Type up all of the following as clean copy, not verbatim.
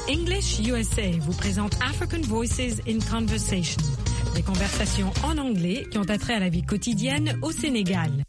English USA vous présente African Voices in Conversation, des conversations en anglais qui ont attrait à la vie quotidienne au Sénégal.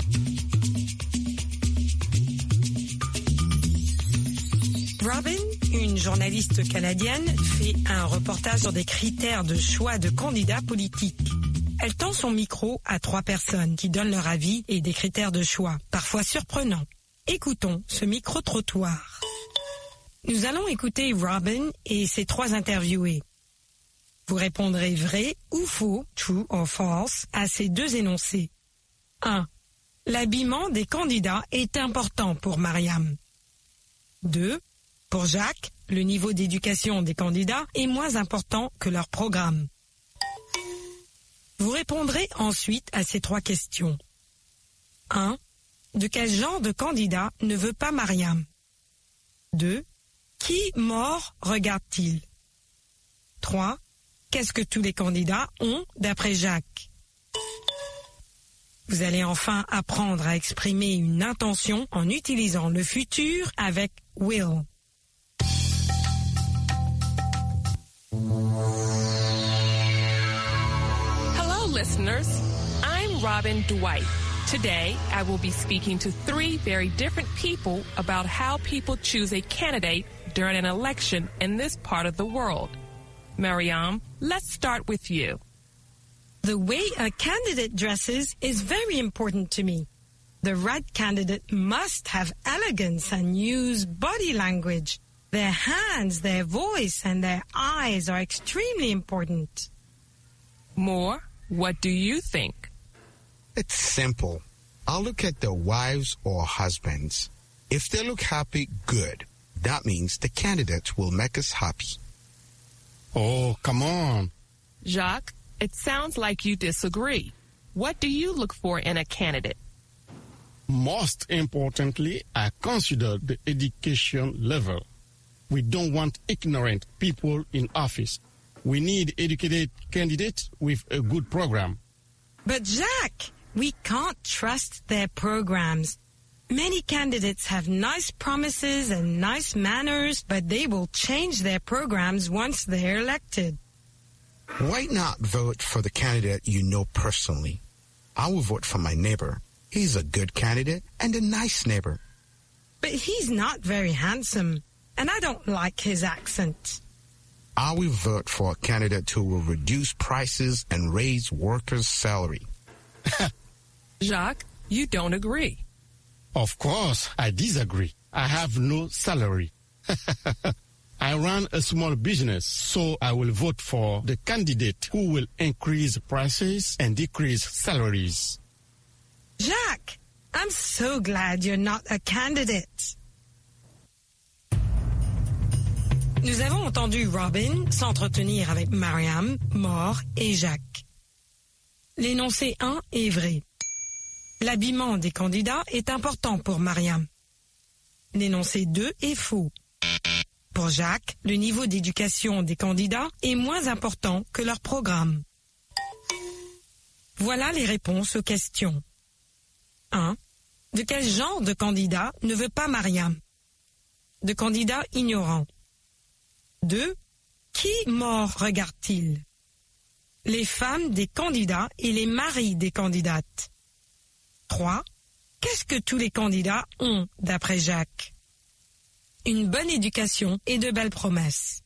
Robin, une journaliste canadienne, fait un reportage sur des critères de choix de candidats politiques. Elle tend son micro à 3 personnes qui donnent leur avis et des critères de choix, parfois surprenants. Écoutons ce micro-trottoir. Nous allons écouter Robin et ses 3 interviewés. Vous répondrez vrai ou faux, true or false, à ces 2 énoncés. 1. L'habillement des candidats est important pour Mariam. 2. Pour Jacques, le niveau d'éducation des candidats est moins important que leur programme. Vous répondrez ensuite à ces 3 questions. 1. De quel genre de candidat ne veut pas Mariam? 2. Qui mort regarde-t-il? 3. Qu'est-ce que tous les candidats ont d'après Jacques? Vous allez enfin apprendre à exprimer une intention en utilisant le futur avec will. Hello, listeners. I'm Robin Dwight. Today, I will be speaking to 3 very different people about how people choose a candidate during an election in this part of the world. Mariam, let's start with you. The way a candidate dresses is very important to me. The right candidate must have elegance and use body language. Their hands, their voice, and their eyes are extremely important. Moore, what do you think? It's simple. I'll look at their wives or husbands. If they look happy, good. That means the candidate will make us happy. Oh, come on. Jacques, it sounds like you disagree. What do you look for in a candidate? Most importantly, I consider the education level. We don't want ignorant people in office. We need educated candidates with a good program. But Jacques, we can't trust their programs. Many candidates have nice promises and nice manners, but they will change their programs once they're elected. Why not vote for the candidate you know personally? I will vote for my neighbor. He's a good candidate and a nice neighbor. But he's not very handsome, and I don't like his accent. I will vote for a candidate who will reduce prices and raise workers' salary. Jacques, you don't agree. Of course, I disagree. I have no salary. I run a small business, so I will vote for the candidate who will increase prices and decrease salaries. Jacques, I'm so glad you're not a candidate. Nous avons entendu Robin s'entretenir avec Mariam, Moore et Jacques. L'énoncé 1 est vrai. L'habillement des candidats est important pour Mariam. L'énoncé 2 est faux. Pour Jacques, le niveau d'éducation des candidats est moins important que leur programme. Voilà les réponses aux questions. 1. De quel genre de candidat ne veut pas Mariam? De candidats ignorants. 2. Qui mort regarde-t-il? Les femmes des candidats et les maris des candidates. 3. Qu'est-ce que tous les candidats ont d'après Jacques? Une bonne éducation et de belles promesses.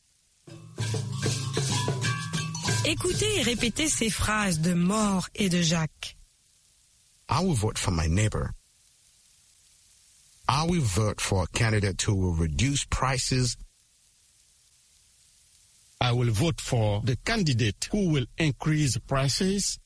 Écoutez et répétez ces phrases de Moore et de Jacques. I will vote for my neighbor. I will vote for a candidate who will reduce prices. I will vote for the candidate who will increase prices.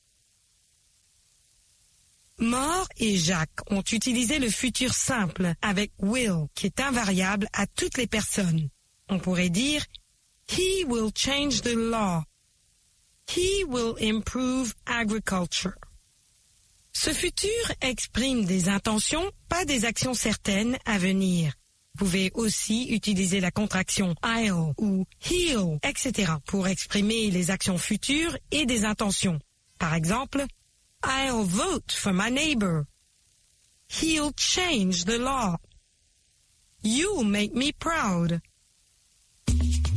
Moore et Jacques ont utilisé le futur simple avec will, qui est invariable à toutes les personnes. On pourrait dire He will change the law. He will improve agriculture. Ce futur exprime des intentions, pas des actions certaines à venir. Vous pouvez aussi utiliser la contraction I'll ou he'll, etc. pour exprimer les actions futures et des intentions. Par exemple, I'll vote for my neighbor. He'll change the law. You'll make me proud.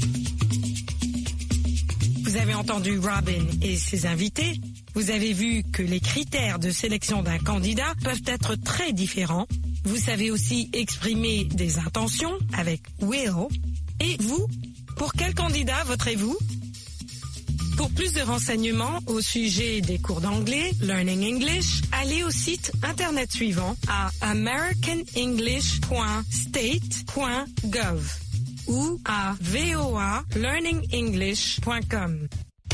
Vous avez entendu Robin et ses invités. Vous avez vu que les critères de sélection d'un candidat peuvent être très différents. Vous savez aussi exprimer des intentions avec will. Et vous, pour quel candidat voterez-vous? Pour plus de renseignements au sujet des cours d'anglais, Learning English, allez au site internet suivant à americanenglish.state.gov ou à voalearningenglish.com.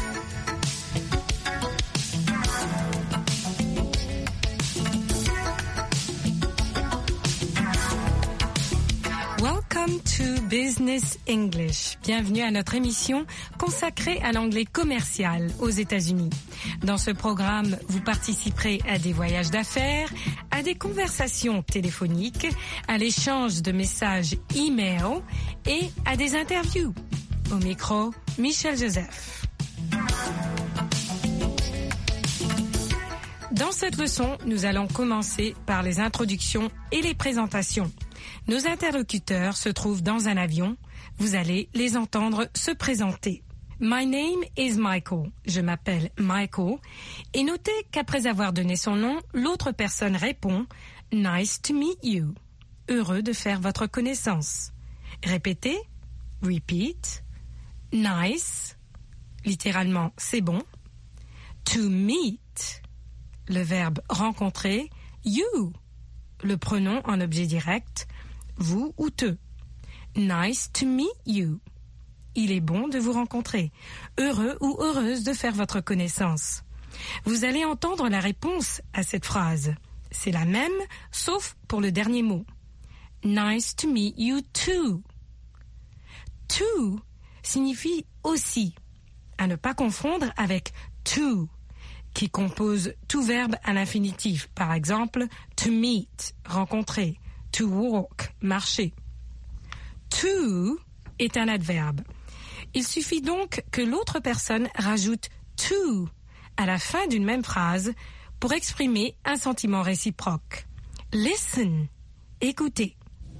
Welcome to Business English. Bienvenue à notre émission consacrée à l'anglais commercial aux États-Unis. Dans ce programme, vous participerez à des voyages d'affaires, à des conversations téléphoniques, à l'échange de messages e-mail et à des interviews. Au micro, Michel Joseph. Dans cette leçon, nous allons commencer par les introductions et les présentations. Nos interlocuteurs se trouvent dans un avion. Vous allez les entendre se présenter. My name is Michael. Je m'appelle Michael. Et notez qu'après avoir donné son nom, l'autre personne répond « Nice to meet you ». Heureux de faire votre connaissance. Répétez. Repeat. Nice. Littéralement, c'est bon. To meet. Le verbe rencontrer. You. Le pronom en objet direct. Vous ou te. Nice to meet you. Il est bon de vous rencontrer. Heureux ou heureuse de faire votre connaissance. Vous allez entendre la réponse à cette phrase. C'est la même, sauf pour le dernier mot. Nice to meet you too. To signifie aussi. À ne pas confondre avec to, qui compose tout verbe à l'infinitif. Par exemple, to meet, rencontrer. To walk, marcher. To est un adverbe. Il suffit donc que l'autre personne rajoute to à la fin d'une même phrase pour exprimer un sentiment réciproque. Listen, écoutez.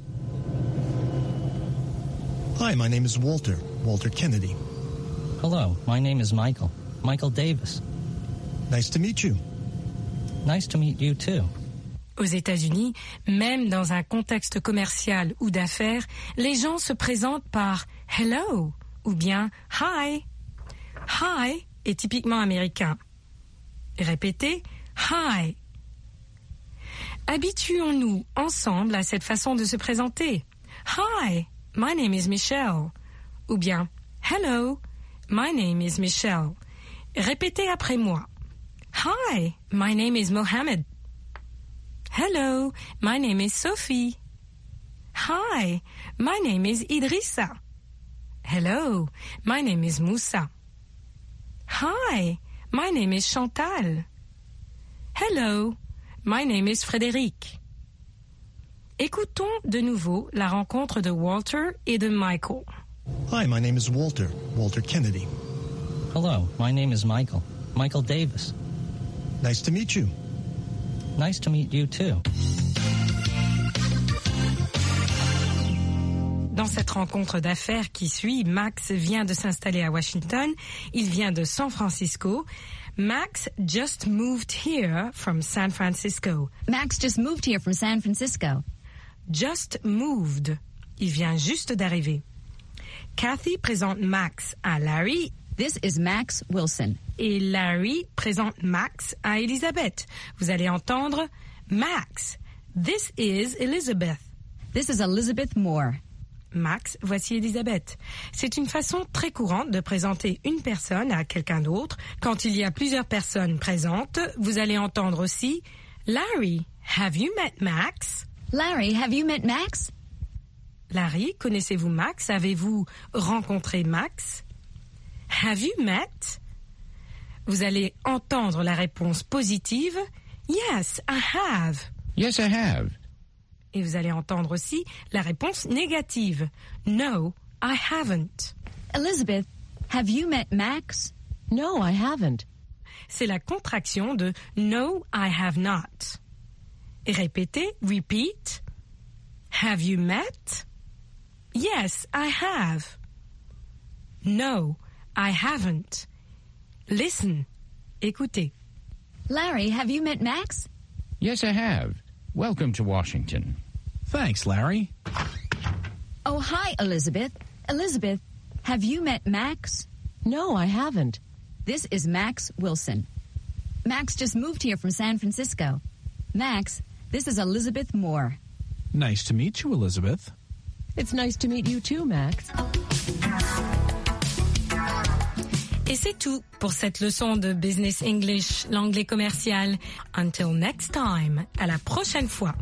Hi, my name is Walter Kennedy. Hello, my name is Michael Davis. Nice to meet you. Nice to meet you too. Aux États-Unis, même dans un contexte commercial ou d'affaires, les gens se présentent par « hello » ou bien « hi ». « Hi » est typiquement américain. Répétez « hi ». Habituons-nous ensemble à cette façon de se présenter. « Hi, my name is Michelle » ou bien « hello, my name is Michelle ». Répétez après moi. « Hi, my name is Mohammed ». Hello, my name is Sophie. Hi, my name is Idrissa. Hello, my name is Moussa. Hi, my name is Chantal. Hello, my name is Frédéric. Écoutons de nouveau la rencontre de Walter et de Michael. Hi, my name is Walter Kennedy. Hello, my name is Michael Davis. Nice to meet you. Nice to meet you too. Dans cette rencontre d'affaires qui suit, Max vient de s'installer à Washington. Il vient de San Francisco. Max just moved here from San Francisco. Max just moved here from San Francisco. Just moved. Il vient juste d'arriver. Kathy présente Max à Larry. This is Max Wilson. Et Larry présente Max à Elizabeth. Vous allez entendre Max. This is Elizabeth. This is Elizabeth Moore. Max, voici Elizabeth. C'est une façon très courante de présenter une personne à quelqu'un d'autre. Quand il y a plusieurs personnes présentes, vous allez entendre aussi Larry, have you met Max? Larry, have you met Max? Larry, connaissez-vous Max? Avez-vous rencontré Max? Have you met? Vous allez entendre la réponse positive. Yes, I have. Yes, I have. Et vous allez entendre aussi la réponse négative. No, I haven't. Elizabeth, have you met Max? No, I haven't. C'est la contraction de No, I have not. Et répétez, repeat. Have you met? Yes, I have. No, I haven't. Listen. Écoutez. Larry, have you met Max? Yes, I have. Welcome to Washington. Thanks, Larry. Oh, hi, Elizabeth. Elizabeth, have you met Max? No, I haven't. This is Max Wilson. Max just moved here from San Francisco. Max, this is Elizabeth Moore. Nice to meet you, Elizabeth. It's nice to meet you too, Max. Et c'est tout pour cette leçon de Business English, l'anglais commercial. Until next time, à la prochaine fois.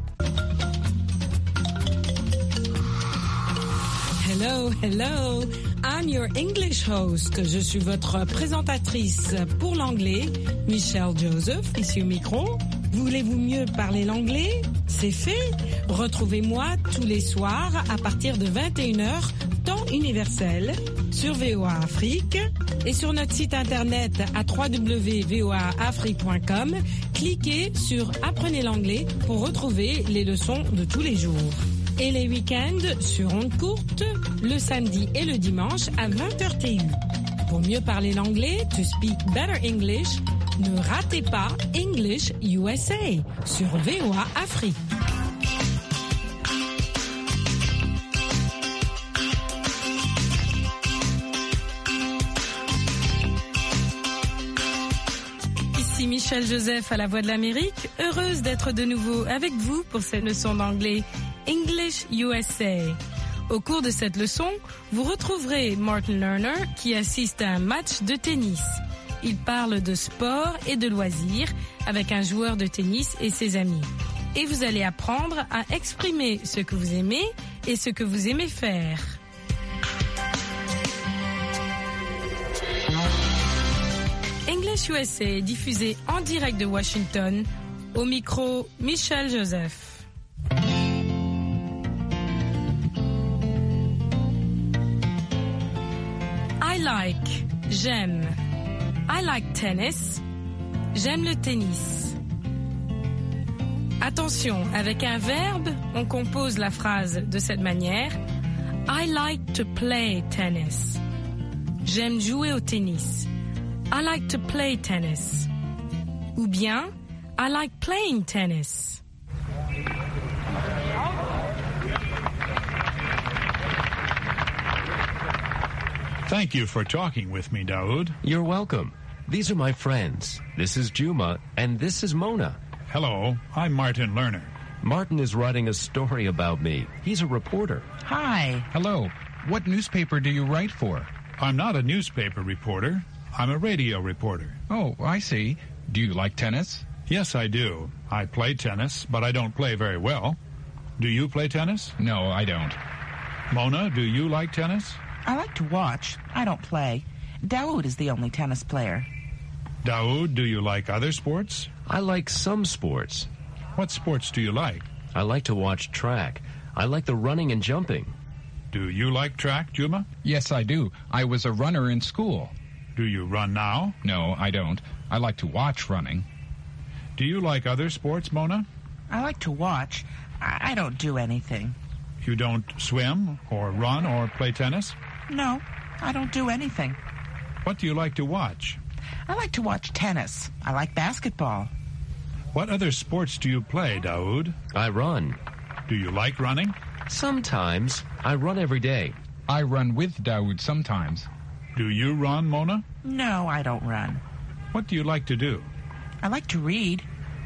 Hello, hello, I'm your English host. Je suis votre présentatrice pour l'anglais, Michelle Joseph, ici au micro. Voulez-vous mieux parler l'anglais? C'est fait. Retrouvez-moi tous les soirs à partir de 21h, temps universel, sur VOA Afrique et sur notre site internet à www.voaafrique.com. Cliquez sur Apprenez l'anglais pour retrouver les leçons de tous les jours. Et les week-ends sur ondes courtes, le samedi et le dimanche à 20h TU. Pour mieux parler l'anglais, to speak better English, ne ratez pas English USA sur VOA Afrique. Ici Michelle Joseph à la Voix de l'Amérique, heureuse d'être de nouveau avec vous pour cette leçon d'anglais English USA. Au cours de cette leçon, vous retrouverez Martin Lerner qui assiste à un match de tennis. Il parle de sport et de loisirs avec un joueur de tennis et ses amis. Et vous allez apprendre à exprimer ce que vous aimez et ce que vous aimez faire. English USA est diffusé en direct de Washington. Au micro, Michelle Joseph. I like, j'aime. I like tennis. J'aime le tennis. Attention, avec un verbe, on compose la phrase de cette manière. I like to play tennis. J'aime jouer au tennis. I like to play tennis. Ou bien, I like playing tennis. Thank you for talking with me, Daoud. You're welcome. These are my friends. This is Juma, and this is Mona. Hello, I'm Martin Lerner. Martin is writing a story about me. He's a reporter. Hi. Hello. What newspaper do you write for? I'm not a newspaper reporter. I'm a radio reporter. Oh, I see. Do you like tennis? Yes, I do. I play tennis, but I don't play very well. Do you play tennis? No, I don't. Mona, do you like tennis? I like to watch. I don't play. Daoud is the only tennis player. Daoud, do you like other sports? I like some sports. What sports do you like? I like to watch track. I like the running and jumping. Do you like track, Juma? Yes, I do. I was a runner in school. Do you run now? No, I don't. I like to watch running. Do you like other sports, Mona? I like to watch. I don't do anything. You don't swim or run or play tennis? No, I don't do anything. What do you like to watch? I like to watch tennis. I like basketball. What other sports do you play, Daoud? I run. Do you like running? Sometimes. I run every day. I run with Daoud sometimes. Do you run, Mona? No, I don't run. What do you like to do? I like to read.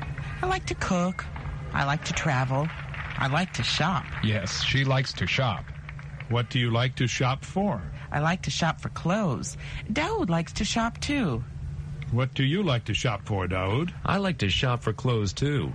I like to cook. I like to travel. I like to shop. Yes, she likes to shop. What do you like to shop for? I like to shop for clothes. Daoud likes to shop too. What do you like to shop for, Daoud? I like to shop for clothes too.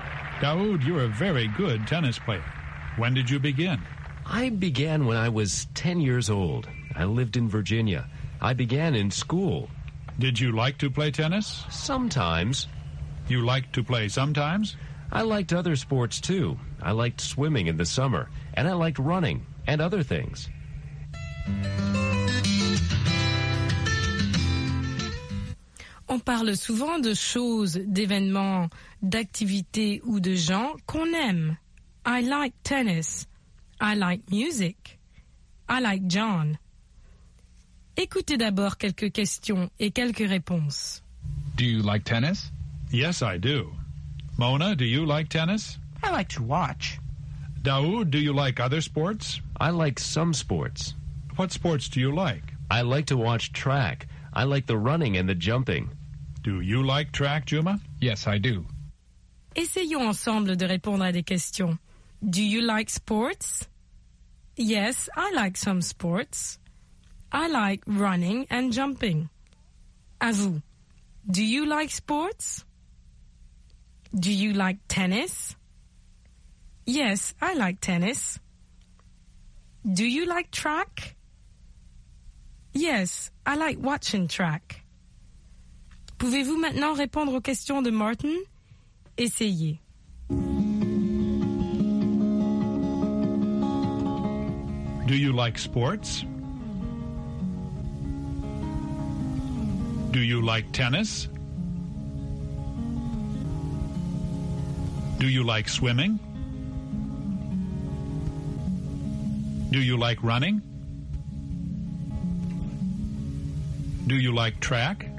Daoud, you're a very good tennis player. When did you begin? I began when I was 10 years old. I lived in Virginia. I began in school. Did you like to play tennis? Sometimes. You liked to play sometimes? I liked other sports too. I liked swimming in the summer, and I liked running and other things. On parle souvent de choses, d'événements, d'activités ou de gens qu'on aime. I like tennis. I like music. I like John. Écoutez d'abord quelques questions et quelques réponses. Do you like tennis? Yes, I do. Mona, do you like tennis? I like to watch. Daoud, do you like other sports? I like some sports. What sports do you like? I like to watch track. I like the running and the jumping. Do you like track, Juma? Yes, I do. Essayons ensemble de répondre à des questions. Do you like sports? Yes, I like some sports. I like running and jumping. À vous. Do you like sports? Do you like tennis? Yes, I like tennis. Do you like track? Yes, I like watching track. Pouvez-vous maintenant répondre aux questions de Martin? Essayez. Do you like sports? Do you like tennis? Do you like swimming? Do you like running? Do you like track?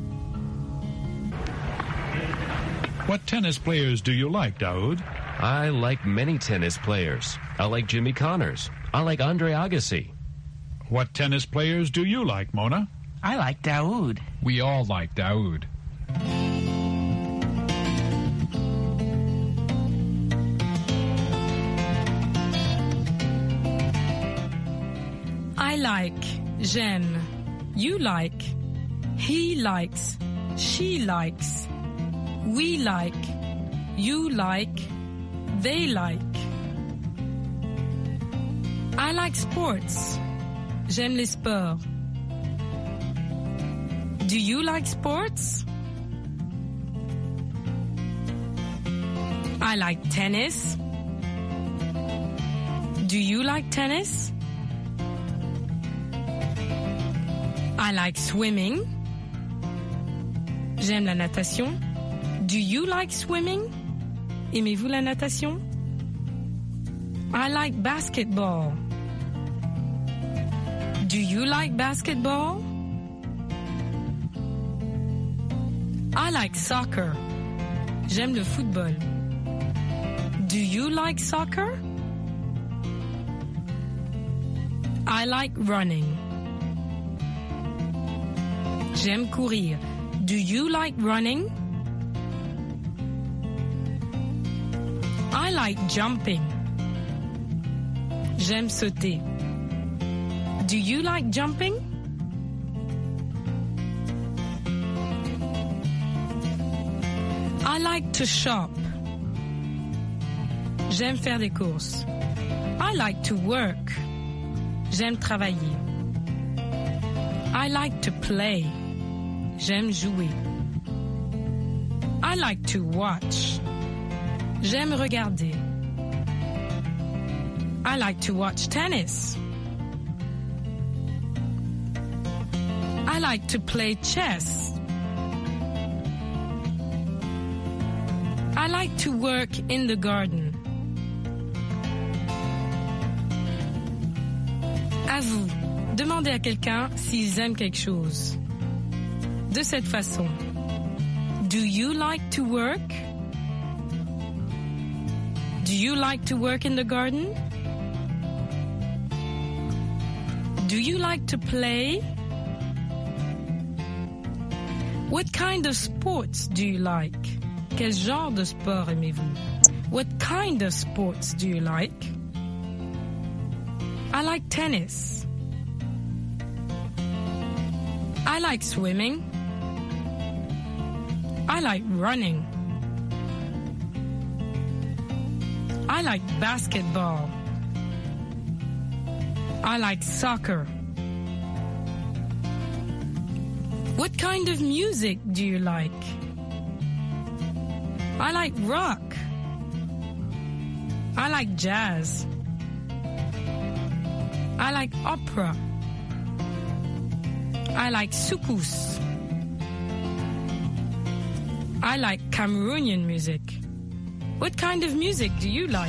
What tennis players do you like, Daoud? I like many tennis players. I like Jimmy Connors. I like Andre Agassi. What tennis players do you like, Mona? I like Daoud. We all like Daoud. I like, j'aime, you like, he likes, she likes, we like, you like, they like. I like sports. J'aime les sports. Do you like sports? I like tennis. Do you like tennis? I like swimming. J'aime la natation. Do you like swimming? Aimez-vous la natation? I like basketball. Do you like basketball? I like soccer. J'aime le football. Do you like soccer? I like running. J'aime courir. Do you like running? I like jumping. J'aime sauter. Do you like jumping? I like to shop. J'aime faire des courses. I like to work. J'aime travailler. I like to play. J'aime jouer. I like to watch. J'aime regarder. I like to watch tennis. I like to play chess. I like to work in the garden. À vous, demandez à quelqu'un s'ils aiment quelque chose. De cette façon. Do you like to work? Do you like to work in the garden? Do you like to play? What kind of sports do you like? Quel genre de sport aimez-vous? What kind of sports do you like? I like tennis. I like swimming. I like running. I like basketball. I like soccer. What kind of music do you like? I like rock. I like jazz. I like opera. I like soukous. I like Cameroonian music. What kind of music do you like?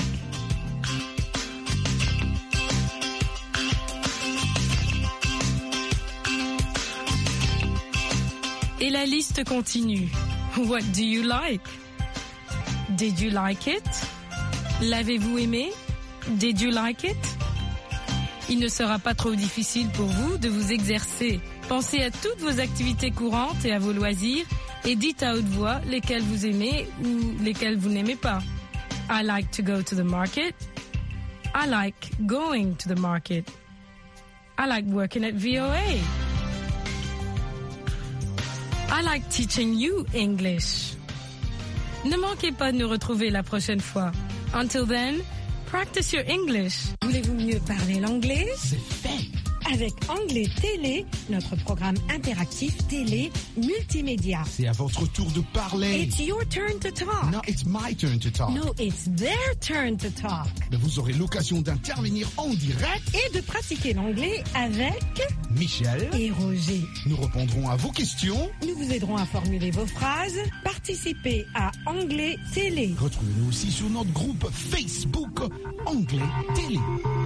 Et la liste continue. What do you like? Did you like it? L'avez-vous aimé? Did you like it? Il ne sera pas trop difficile pour vous de vous exercer. Pensez à toutes vos activités courantes et à vos loisirs et dites à haute voix lesquelles vous aimez ou lesquelles vous n'aimez pas. I like to go to the market. I like going to the market. I like working at VOA. I like teaching you English. Ne manquez pas de nous retrouver la prochaine fois. Until then, practice your English. Voulez-vous mieux parler l'anglais? C'est fait. Avec Anglais Télé, notre programme interactif télé multimédia. C'est à votre tour de parler. It's your turn to talk. No, it's my turn to talk. No, it's their turn to talk. Mais vous aurez l'occasion d'intervenir en direct et de pratiquer l'anglais avec Michel et Roger. Nous répondrons à vos questions. Nous vous aiderons à formuler vos phrases. Participez à Anglais Télé. Retrouvez-nous aussi sur notre groupe Facebook Anglais Télé.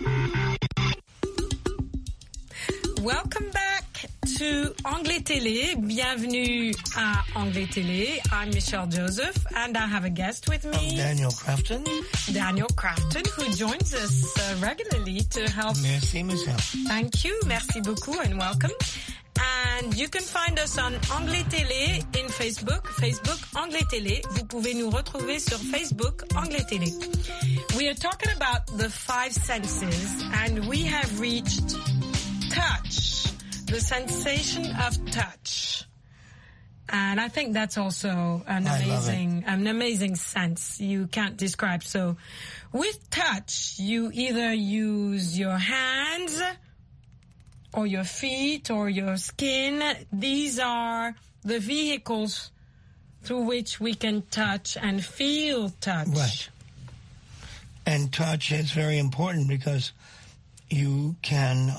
Welcome back to Anglais Télé. Bienvenue à Anglais Télé. I'm Michelle Joseph and I have a guest with me. I'm Daniel Crafton. Daniel Crafton, who joins us regularly to help. Merci, Michelle. Thank you. Merci beaucoup and welcome. And you can find us on Anglais Télé in Facebook. Facebook Anglais Télé. Vous pouvez nous retrouver sur Facebook Anglais Télé. We are talking about the 5 senses and we have reached touch, the sensation of touch. And I think that's also an amazing sense you can't describe. So with touch, you either use your hands or your feet or your skin. These are the vehicles through which we can touch and feel touch. Right. And touch is very important because you can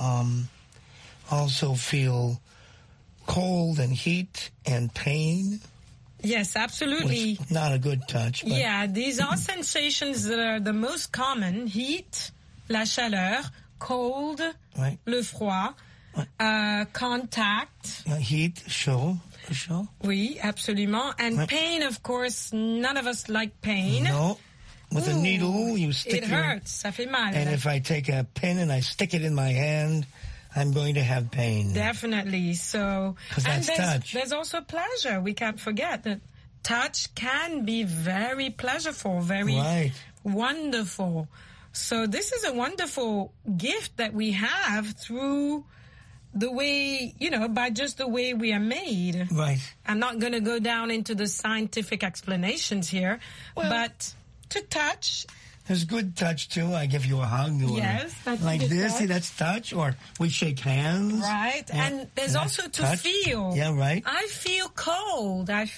also feel cold and heat and pain. Yes, absolutely. Which is not a good touch. But yeah, these are sensations that are the most common. Heat, la chaleur, cold, right. Le froid, right. Contact. Heat, chaud. Oui, absolument. And right. Pain, of course, none of us like pain. No. With a needle, you stick it hurts. Ça fait mal. And if I take a pin and I stick it in my hand, I'm going to have pain. Definitely. So, and touch. There's also pleasure. We can't forget that touch can be very pleasurable, very right. wonderful. So this is a wonderful gift that we have through the way, by just the way we are made. Right. I'm not going to go down into the scientific explanations here, but to touch. There's good touch, too. I give you a hug. Yes, that's like this. Touch. See, that's touch. Or we shake hands. Right. Yeah. And there's also to touch. Feel. Yeah, right. I feel cold. And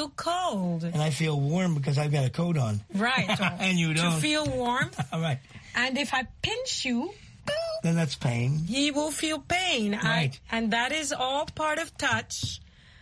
I feel warm because I've got a coat on. Right. And you don't. To feel warmth. Right. And if I pinch you, then that's pain. He will feel pain. Right. And that is all part of touch.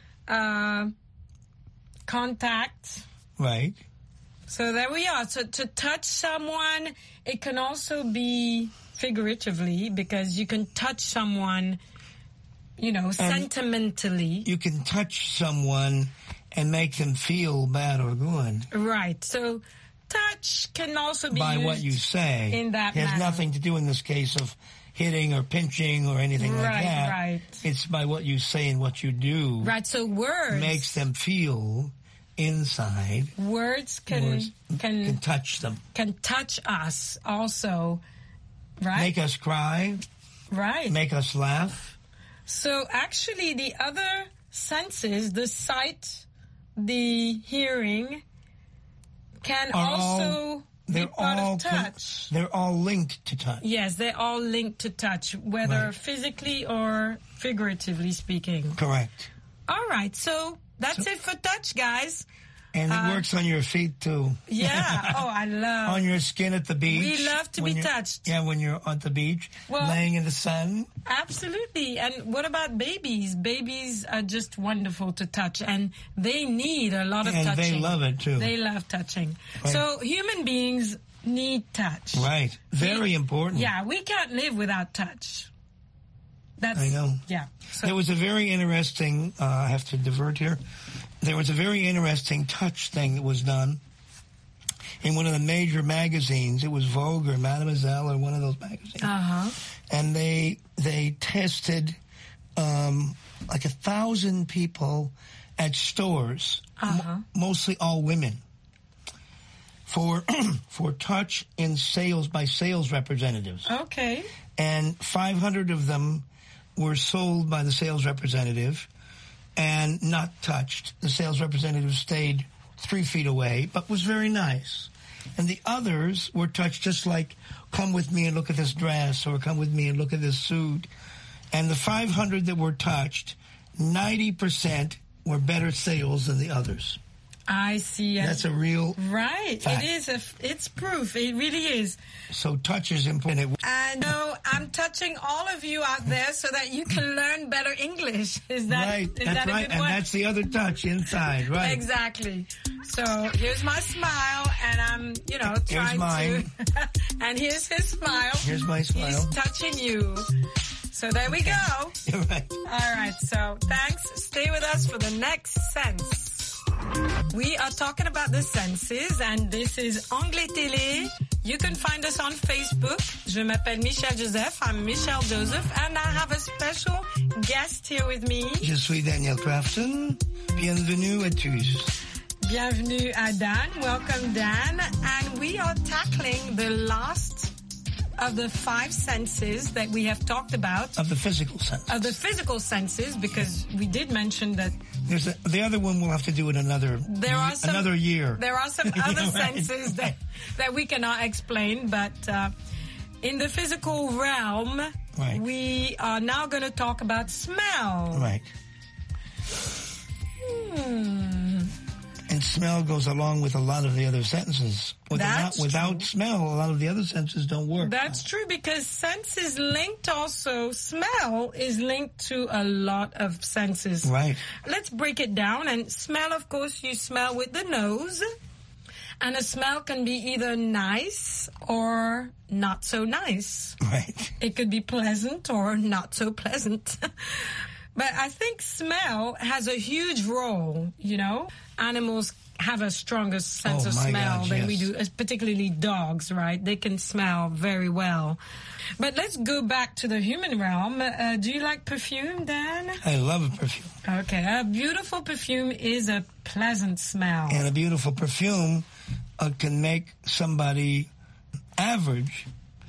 Contact. Right. So there we are. So to touch someone, it can also be figuratively because you can touch someone, sentimentally. You can touch someone and make them feel bad or good. Right. So touch can also be by used what you say. In that it has manner. Nothing to do in this case of hitting or pinching or anything like that. Right. It's by what you say and what you do. Right. So words makes them feel inside. Words can touch them. Can touch us also, right? Make us cry. Right. Make us laugh. So actually the other senses, the sight, the hearing, can also be part of touch. They're all linked to touch. Yes, they're all linked to touch, whether physically or figuratively speaking. Correct. All right, so that's it for touch, guys. And it works on your feet, too. Yeah. Oh, I love... on your skin at the beach. We love to be touched. Yeah, when you're at the beach, laying in the sun. Absolutely. And what about babies? Babies are just wonderful to touch, and they need a lot of touching. And they love it, too. They love touching. Right. So human beings need touch. Right. Very important. Yeah, we can't live without touch. I know. Yeah. So. There was a very interesting, I have to divert here. There was a very interesting touch thing that was done in one of the major magazines. It was Vogue or Mademoiselle or one of those magazines. Uh-huh. And they tested like 1,000 people at stores, mostly all women, for touch in sales by sales representatives. Okay. And 500 of them were sold by the sales representative and not touched. The sales representative stayed 3 feet away, but was very nice. And the others were touched just like, come with me and look at this dress, or come with me and look at this suit. And the 500 that were touched, 90% were better sales than the others. I see. That's a real right. fact. It is. It's proof. It really is. So touch is important. I know. I'm touching all of you out there so that you can learn better English. Is that right? Is that's that right. a good And one? that's the other touch inside. Right. Exactly. So here's my smile, and I'm, trying mine. to. And here's his smile. Here's my smile. He's touching you. So there we go. You're right. All right. So thanks. Stay with us for the next sense. We are talking about the senses, and this is Anglais Télé. You can find us on Facebook. Je m'appelle Michelle Joseph. I'm Michelle Joseph, and I have a special guest here with me. Je suis Daniel Crafton. Bienvenue à tous. Bienvenue à Dan. Welcome, Dan. And we are tackling the last of the 5 senses that we have talked about. Of the physical sense. Of the physical senses, because we did mention that the other one we'll have to do in another year. There are some other senses that we cannot explain, but in the physical realm, we are now going to talk about smell. Right. And smell goes along with a lot of the other sentences. Without smell, a lot of the other senses don't work. That's true, because sense is linked also. Smell is linked to a lot of senses. Right. Let's break it down. And smell, of course, you smell with the nose. And a smell can be either nice or not so nice. Right. It could be pleasant or not so pleasant. But I think smell has a huge role, Animals have a stronger sense of smell than we do, particularly dogs, right? They can smell very well. But let's go back to the human realm. Do you like perfume, Dan? I love perfume. Okay, a beautiful perfume is a pleasant smell. And a beautiful perfume can make somebody average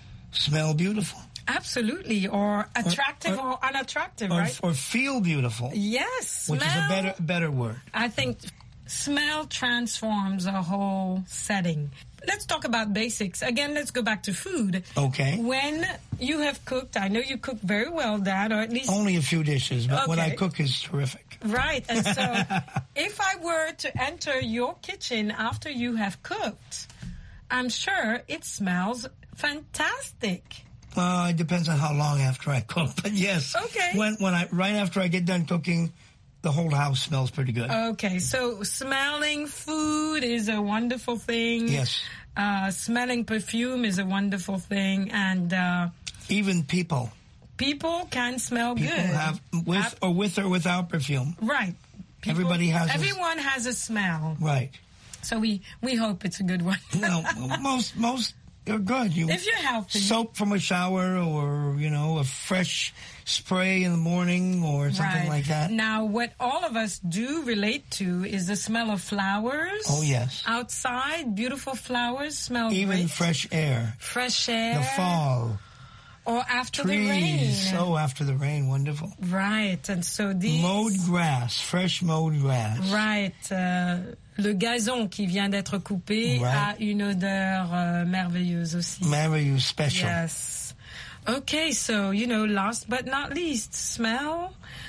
smell beautiful. Absolutely, or attractive or unattractive, right? Or feel beautiful. Yes, which is a better word. I think smell transforms a whole setting. Let's talk about basics. Again, let's go back to food. Okay. When you have cooked, I know you cook very well, Dad, or at least... Only a few dishes, but what I cook is terrific. Right, and so if I were to enter your kitchen after you have cooked, I'm sure it smells fantastic. Well, it depends on how long after I cook, but yes. Okay. Right after I get done cooking, the whole house smells pretty good. Okay, so smelling food is a wonderful thing. Yes. Smelling perfume is a wonderful thing, and even people. People can smell good. People have with or without perfume. Right. Everyone has a smell. Right. So we hope it's a good one. No, most. You're good. If you're healthy. Soap from a shower, or, a fresh spray in the morning or something like that. Now, what all of us do relate to is the smell of flowers. Oh, yes. Outside, beautiful flowers smell even great. Fresh air. Fresh air. The fall. Or after Trees. the rain. Oh, after the rain. Wonderful. Right. And so these... Mowed grass. Fresh mowed grass. Right. Le gazon qui vient d'être coupé a une odeur merveilleuse aussi. Merveilleuse, special. Yes. Okay, so, last but not least, smell.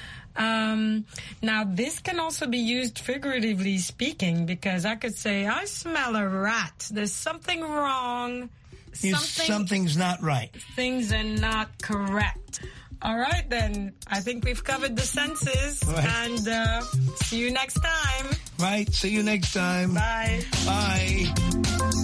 Now, this can also be used figuratively speaking, because I could say, I smell a rat. There's something wrong. Something's not right. Things are not correct. All right, then. I think we've covered the senses. Right. And see you next time. Right. See you next time. Bye. Bye.